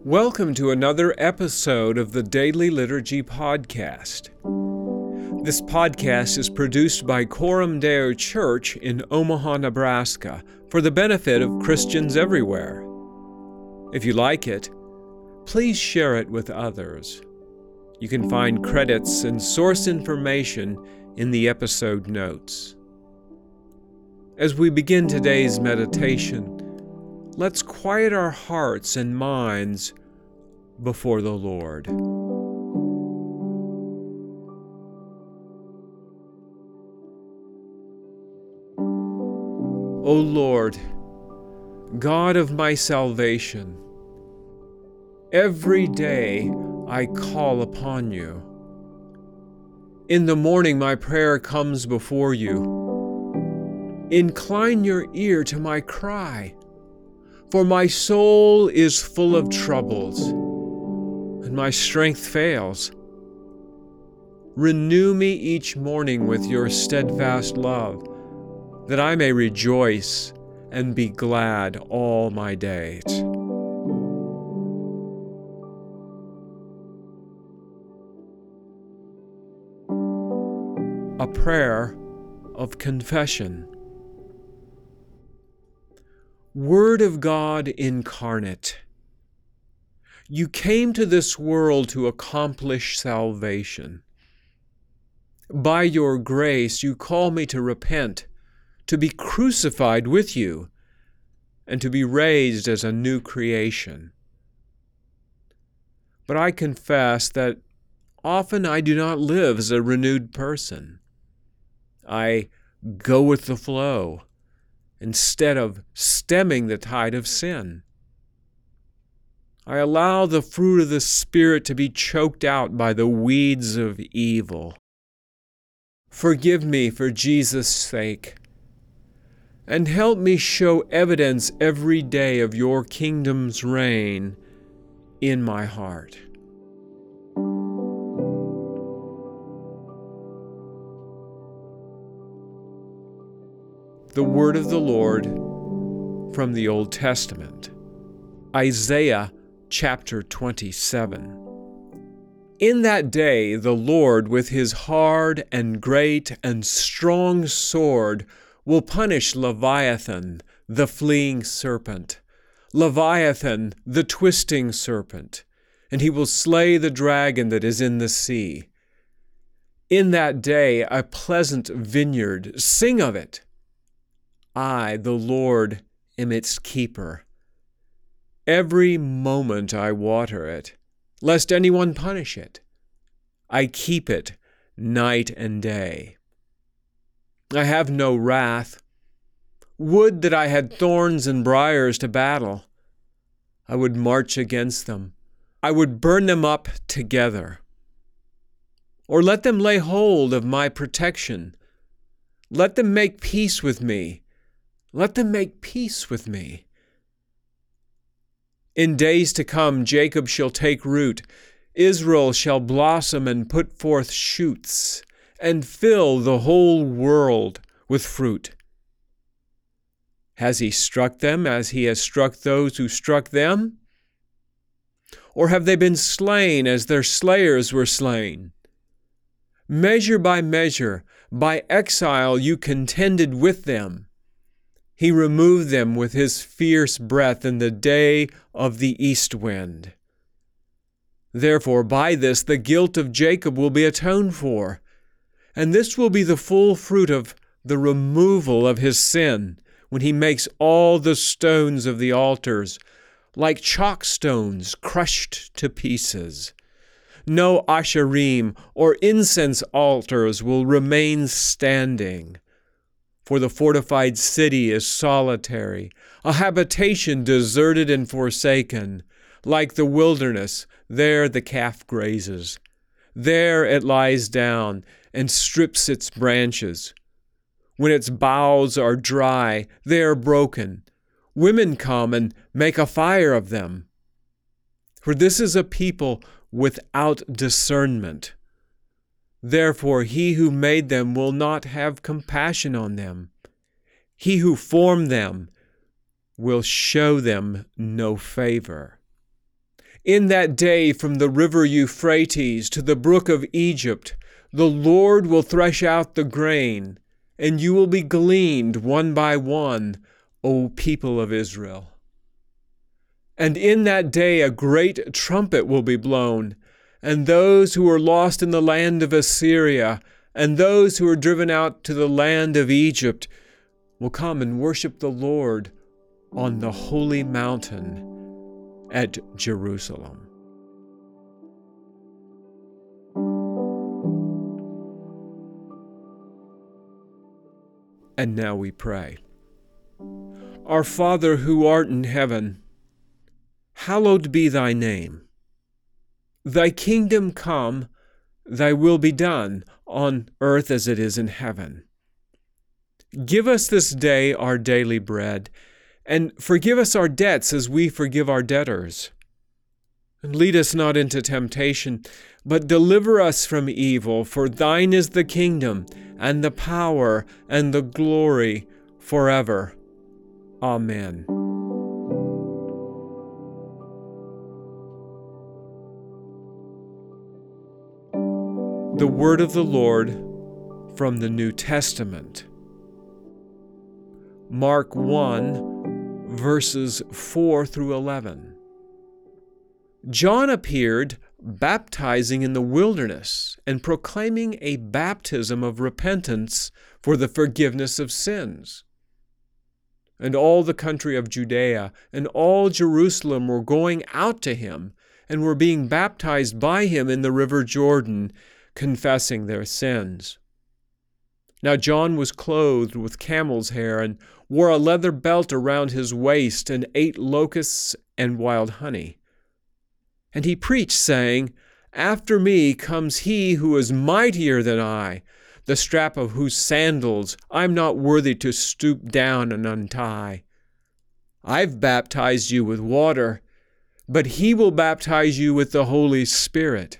Welcome to another episode of the Daily Liturgy Podcast. This podcast is produced by Coram Deo Church in Omaha, Nebraska, for the benefit of Christians everywhere. If you like it, please share it with others. You can find credits and source information in the episode notes. As we begin today's meditation, let's quiet our hearts and minds before the Lord. O Lord, God of my salvation, every day I call upon you. In the morning my prayer comes before you. Incline your ear to my cry, for my soul is full of troubles, and my strength fails. Renew me each morning with your steadfast love, that I may rejoice and be glad all my days. A prayer of confession. Word of God incarnate, you came to this world to accomplish salvation. By your grace, you call me to repent, to be crucified with you, and to be raised as a new creation. But I confess that often I do not live as a renewed person. I go with the flow, instead of stemming the tide of sin. I allow the fruit of the Spirit to be choked out by the weeds of evil. Forgive me for Jesus' sake, and help me show evidence every day of your kingdom's reign in my heart. The word of the Lord from the Old Testament, Isaiah chapter 27. In that day the Lord with his hard and great and strong sword will punish Leviathan, the fleeing serpent, Leviathan, the twisting serpent, and he will slay the dragon that is in the sea. In that day a pleasant vineyard, sing of it. I, the Lord, am its keeper. Every moment I water it, lest anyone punish it. I keep it night and day. I have no wrath. Would that I had thorns and briars to battle. I would march against them. I would burn them up together. Or let them lay hold of my protection. Let them make peace with me. Let them make peace with me. In days to come, Jacob shall take root, Israel shall blossom and put forth shoots, and fill the whole world with fruit. Has he struck them as he has struck those who struck them? Or have they been slain as their slayers were slain? Measure, by exile you contended with them. He removed them with his fierce breath in the day of the east wind. Therefore, by this the guilt of Jacob will be atoned for, and this will be the full fruit of the removal of his sin, when he makes all the stones of the altars like chalk stones crushed to pieces. No asherim or incense altars will remain standing. For the fortified city is solitary, a habitation deserted and forsaken. Like the wilderness, there the calf grazes. There it lies down and strips its branches. When its boughs are dry, they are broken. Women come and make a fire of them. For this is a people without discernment. Therefore he who made them will not have compassion on them. He who formed them will show them no favor. In that day, from the river Euphrates to the brook of Egypt, the Lord will thresh out the grain, and you will be gleaned one by one, O people of Israel. And in that day a great trumpet will be blown, and those who are lost in the land of Assyria, and those who are driven out to the land of Egypt, will come and worship the Lord on the holy mountain at Jerusalem. And now we pray. Our Father who art in heaven, hallowed be thy name. Thy kingdom come, thy will be done, on earth as it is in heaven. Give us this day our daily bread, and forgive us our debts as we forgive our debtors. And lead us not into temptation, but deliver us from evil. For thine is the kingdom, and the power, and the glory, forever. Amen. The word of the Lord from the New Testament. Mark 1, verses 4 through 11. John appeared baptizing in the wilderness and proclaiming a baptism of repentance for the forgiveness of sins. And all the country of Judea and all Jerusalem were going out to him and were being baptized by him in the river Jordan, confessing their sins. Now John was clothed with camel's hair and wore a leather belt around his waist and ate locusts and wild honey. And he preached, saying, After me comes he who is mightier than I, the strap of whose sandals I'm not worthy to stoop down and untie. I've baptized you with water, but he will baptize you with the Holy Spirit.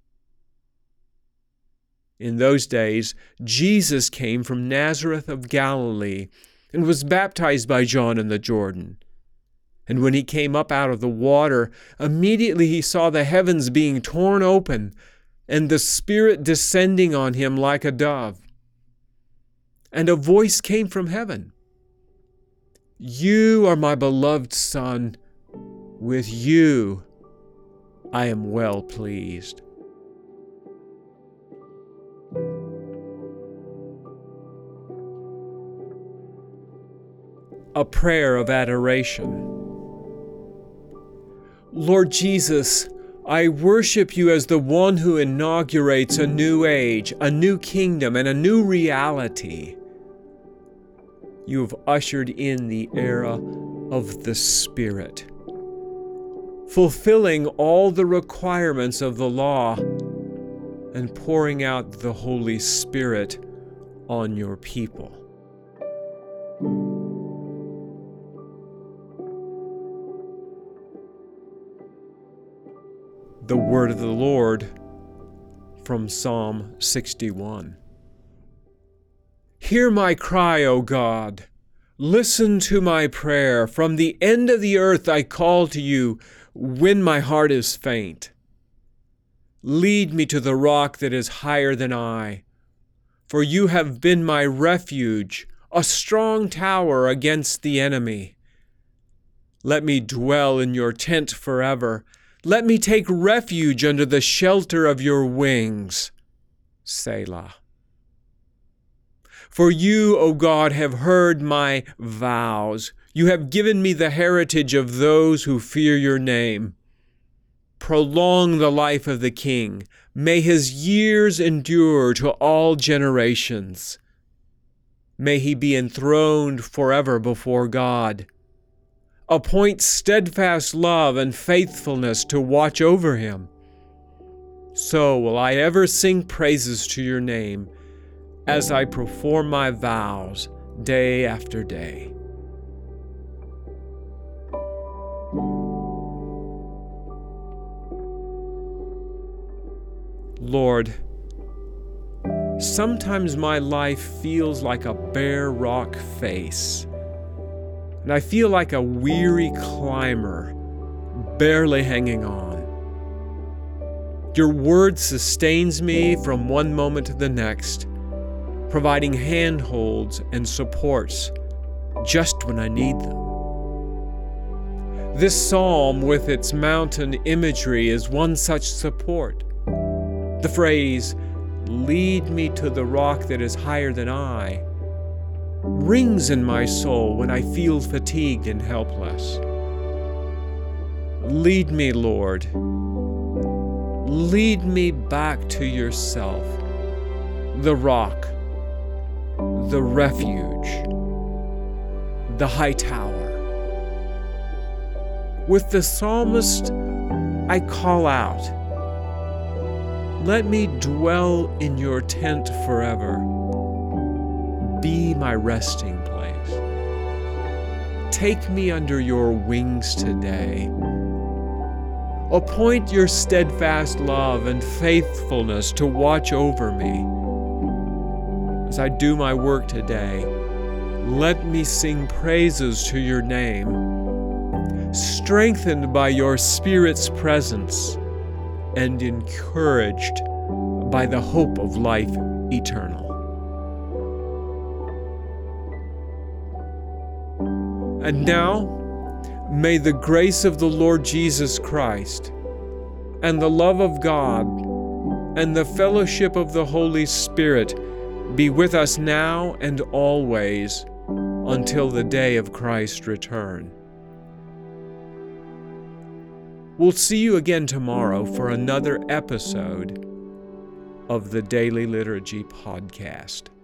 In those days, Jesus came from Nazareth of Galilee and was baptized by John in the Jordan. And when he came up out of the water, immediately he saw the heavens being torn open and the Spirit descending on him like a dove. And a voice came from heaven. You are my beloved Son. With you I am well pleased. A prayer of adoration. Lord Jesus, I worship you as the one who inaugurates a new age, a new kingdom, and a new reality. You have ushered in the era of the Spirit, fulfilling all the requirements of the law and pouring out the Holy Spirit on your people. The word of the Lord from Psalm 61. Hear my cry, O God. Listen to my prayer. From the end of the earth I call to you when my heart is faint. Lead me to the rock that is higher than I, for you have been my refuge, a strong tower against the enemy. Let me dwell in your tent forever. Let me take refuge under the shelter of your wings. Selah. For you, O God, have heard my vows. You have given me the heritage of those who fear your name. Prolong the life of the king. May his years endure to all generations. May he be enthroned forever before God. Appoint steadfast love and faithfulness to watch over him. So will I ever sing praises to your name as I perform my vows day after day. Lord, sometimes my life feels like a bare rock face, and I feel like a weary climber barely hanging on. Your word sustains me from one moment to the next, providing handholds and supports just when I need them. This psalm, with its mountain imagery, is one such support. The phrase, "Lead me to the rock that is higher than I," rings in my soul when I feel fatigued and helpless. Lead me, Lord. Lead me back to yourself, the rock, the refuge, the high tower. With the psalmist, I call out, "Let me dwell in your tent forever. Be my resting place. Take me under your wings today. Appoint your steadfast love and faithfulness to watch over me. As I do my work today, let me sing praises to your name, strengthened by your Spirit's presence and encouraged by the hope of life eternal." And now, may the grace of the Lord Jesus Christ and the love of God and the fellowship of the Holy Spirit be with us now and always until the day of Christ's return. We'll see you again tomorrow for another episode of the Daily Liturgy Podcast.